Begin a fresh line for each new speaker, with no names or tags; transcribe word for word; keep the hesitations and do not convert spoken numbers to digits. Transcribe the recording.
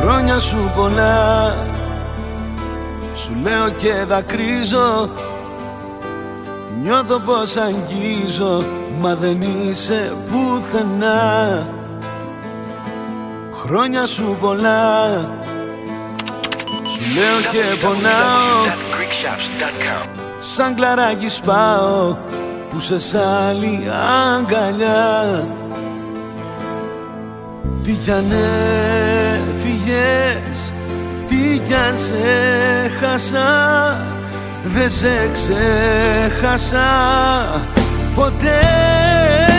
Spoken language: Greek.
Χρόνια σου πολλά, σου λέω και δακρύζω. Νιώθω πως αγγίζω, μα δεν είσαι πουθενά. Χρόνια σου πολλά, σου λέω και πονάω. Σαν κλαράκι σπάω που σε σ' άλλη αγκαλιά. Τι κι αν έφυγες, τι κι αν σε χάσα, δεν σε ξέχασα ποτέ.